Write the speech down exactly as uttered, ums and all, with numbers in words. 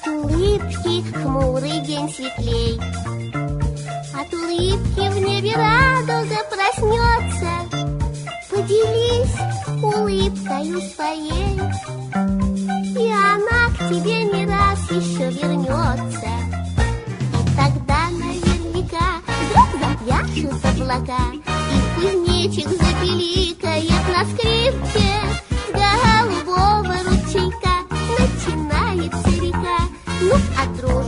От улыбки хмурый день светлей, от улыбки в небе радуга проснется. Поделись улыбкою своей, и она к тебе не раз еще вернется. И тогда наверняка вдруг запляшут облака, и кузнечик запиликает на скрипке. С голубого ручейка начинается река. Ну, а друг